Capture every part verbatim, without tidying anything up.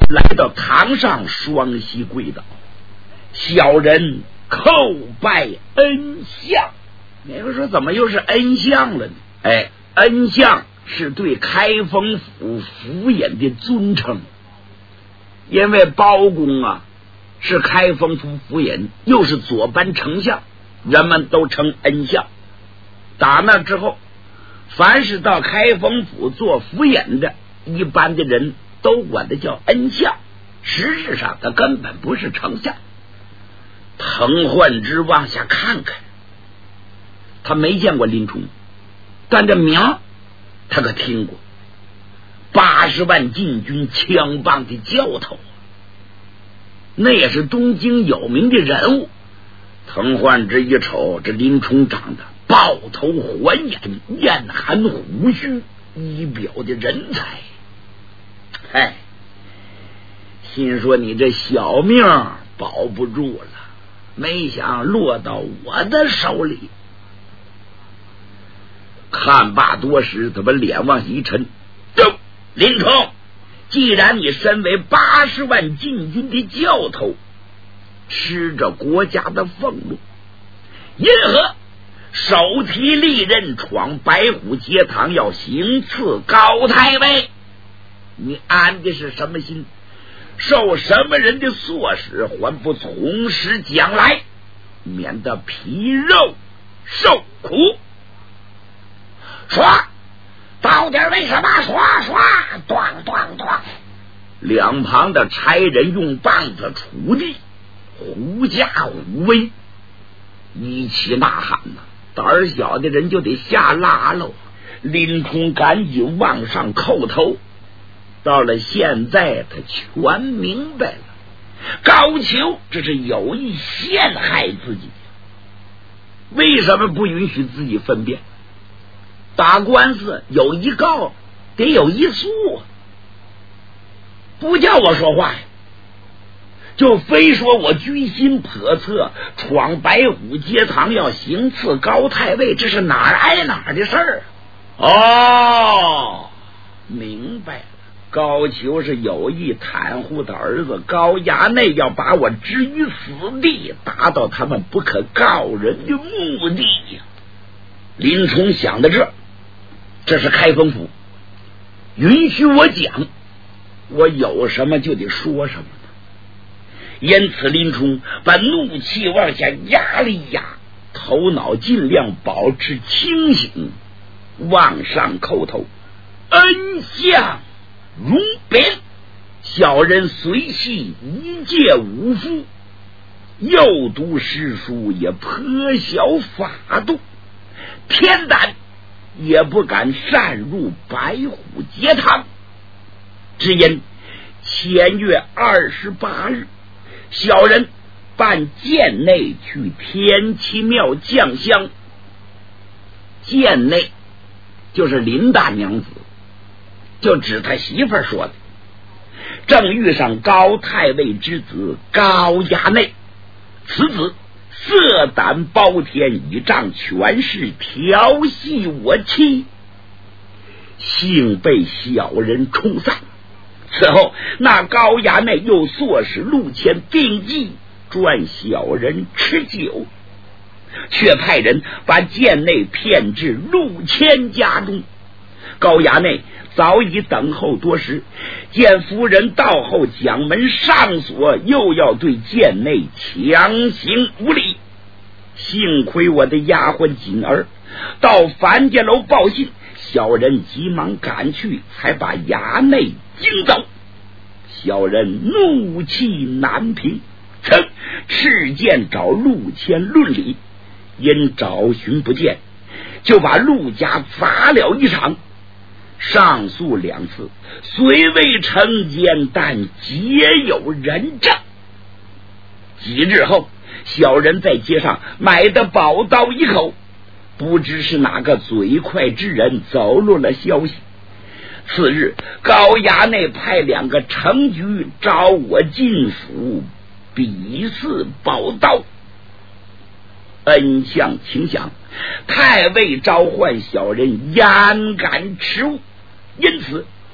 来到堂上，双膝跪倒，小人叩拜恩相。那个说怎么又是恩相了呢？哎，恩相是对开封府府尹的尊称，因为包公啊是开封府府尹，又是左班丞相，人们都称恩相。打那之后，凡是到开封府做府尹的，一般的人都管他叫恩相，实质上他根本不是丞相。滕焕之往下看看，他没见过林冲，但这名他可听过，八十万禁军枪棒的教头，那也是东京有名的人物。滕焕之一瞅，这林冲长得豹头环眼，燕寒虎须，仪表的人才。哎，心说你这小命保不住了，没想落到我的手里。看罢多时，他把脸往一沉，走，林冲，既然你身为八十万禁军的教头，吃着国家的俸禄，因何手提利刃闯白虎节堂，要行刺高太尉？你安的是什么心？受什么人的唆使，还不从实讲来，免得皮肉受苦。唰，到底为什么？唰唰，咣咣咣，两旁的差人用棒子锄地，狐假虎威，一起呐喊呐、啊！胆儿小的人就得下拉喽。林冲赶紧往上叩头。到了现在，他全明白了，高俅这是有意陷害自己。为什么不允许自己分辨？打官司有一告得有一诉，不叫我说话呀，就非说我居心叵测，闯白虎节堂要行刺高太尉，这是哪儿挨哪儿的事儿？哦，明白了，高俅是有意袒护他儿子高衙内，要把我置于死地，达到他们不可告人的目的呀。林冲想到这，这是开封府，允许我讲，我有什么就得说什么。因此林冲把怒气往下压了一压，头脑尽量保持清醒，往上叩头。恩相容禀，小人虽系一介武夫，又读诗书，也颇晓法度，天胆也不敢擅入白虎节堂。只因前月二十八日，小人办监内去天齐庙降香，监内就是林大娘子，就指他媳妇儿说的。正遇上高太尉之子高衙内，此子色胆包天，倚仗权势调戏我妻，幸被小人冲散。此后那高衙内又唆使陆谦定计，赚小人吃酒，却派人把监内骗至陆谦家中。高衙内早已等候多时，见夫人到后将门上锁，又要对监内强行无礼。幸亏我的丫鬟锦儿到樊家楼报信，小人急忙赶去，才把衙内惊走。小人怒气难平，曾持剑找陆谦论理，因找寻不见，就把陆家砸了一场。上诉两次，虽未成奸，但皆有人证。几日后，小人在街上买的宝刀一口，不知是哪个嘴快之人走漏了消息。次日，高衙内派两个程局找我进府，比试宝刀。恩相请想，太尉召唤小人，焉敢迟误？因此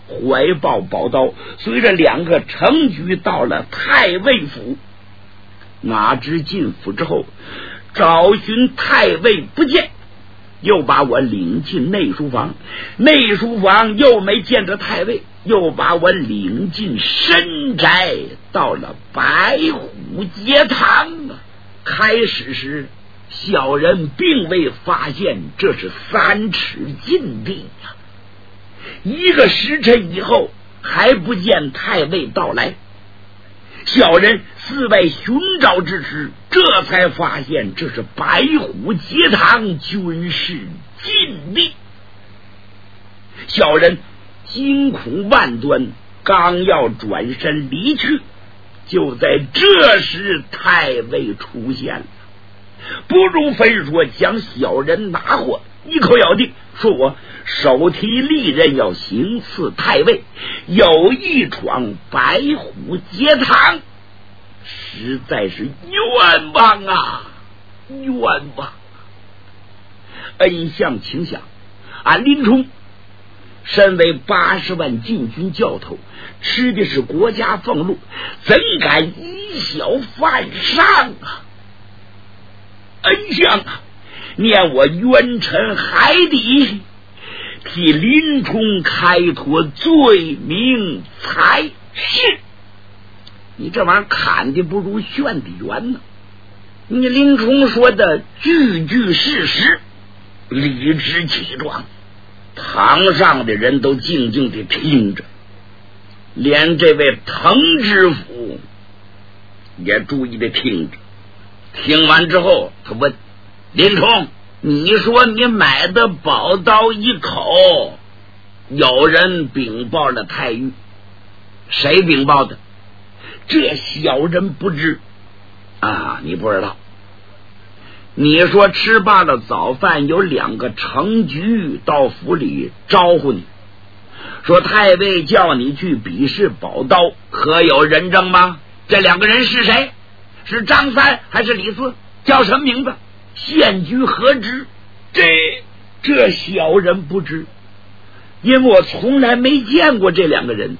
怀抱宝刀，随着两个程举到了太尉府。哪知进府之后，找寻太尉不见，又把我领进内书房，内书房又没见着太尉，又把我领进深宅，到了白虎节堂啊。开始时小人并未发现这是三尺禁地呀、啊。一个时辰以后还不见太尉到来，小人四外寻找之时，这才发现这是白虎节堂军事禁地。小人惊恐万端，刚要转身离去，就在这时太尉出现了，不容分说将小人拿获，一口咬定说我手提利刃要行刺太尉，有意闯白虎节堂，实在是冤枉啊，冤枉！恩相请想，俺林冲身为八十万禁军教头，吃的是国家俸禄，怎敢以小犯上啊？恩相啊，念我冤沉海底，替林冲开脱罪名才是。你这玩意儿砍的不如炫的圆呢。你林冲说的句句事实，理直气壮，堂上的人都静静地听着，连这位滕知府也注意地听着。听完之后，他问林冲，你说你买的宝刀一口，有人禀报了太尉，谁禀报的？这小人不知啊，你不知道。你说吃罢了早饭，有两个程举到府里招呼你，说太尉叫你去比试宝刀，可有人证吗？这两个人是谁？是张三还是李四？叫什么名字？现居何职？这这小人不知，因为我从来没见过这两个人。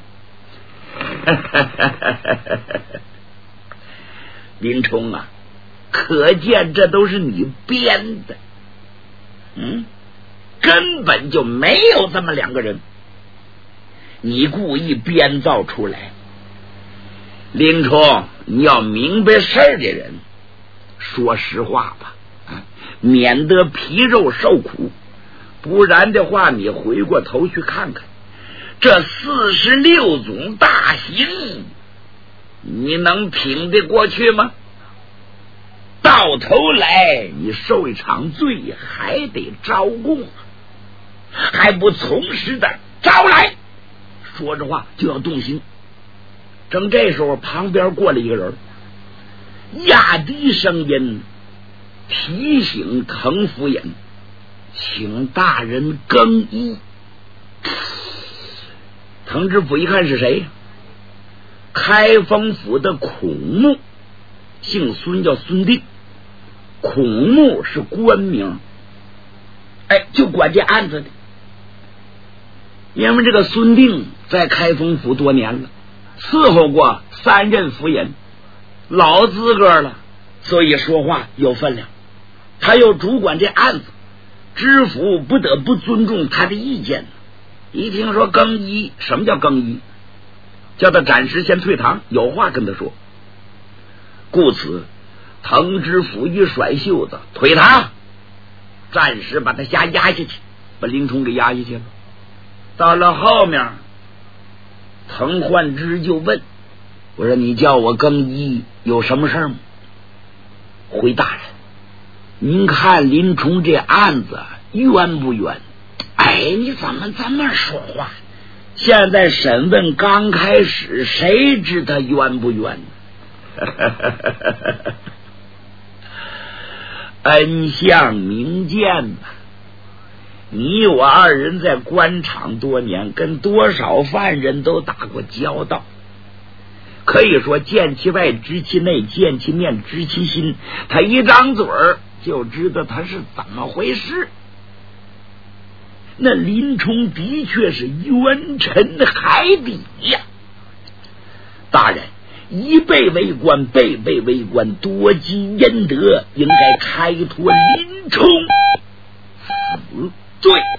林冲啊，可见这都是你编的。嗯，根本就没有这么两个人，你故意编造出来。林冲，你要明白事儿的人，说实话吧，啊，免得皮肉受苦。不然的话，你回过头去看看这四十六种大刑，你能挺得过去吗？到头来你受一场罪还得招供，还不从实的招来。说着话就要动刑。正这时候，旁边过来一个人，压低声音提醒滕夫人，请大人更衣。滕知府一看是谁？开封府的孔目，姓孙，叫孙定。孔目是官名，哎，就管这案子的。因为这个孙定在开封府多年了，伺候过三任夫人，老资格了，所以说话有分量。他又主管这案子，知府不得不尊重他的意见。一听说更衣，什么叫更衣？叫他暂时先退堂，有话跟他说。故此滕知府一甩袖子，退堂，暂时把他下压下去，把林冲给压下去了。到了后面，滕焕之就问我说：“你叫我更衣有什么事吗？”回大人，您看林冲这案子冤不冤？哎，你怎么这么说话？现在审问刚开始，谁知他冤不冤呢？恩相明鉴吧，你我二人在官场多年，跟多少犯人都打过交道，可以说见其外知其内，见其面知其心。他一张嘴儿就知道他是怎么回事。 那林冲的确是冤沉海底呀！大人，以辈为官，辈辈为官，多积阴德，应该开脱林冲死罪。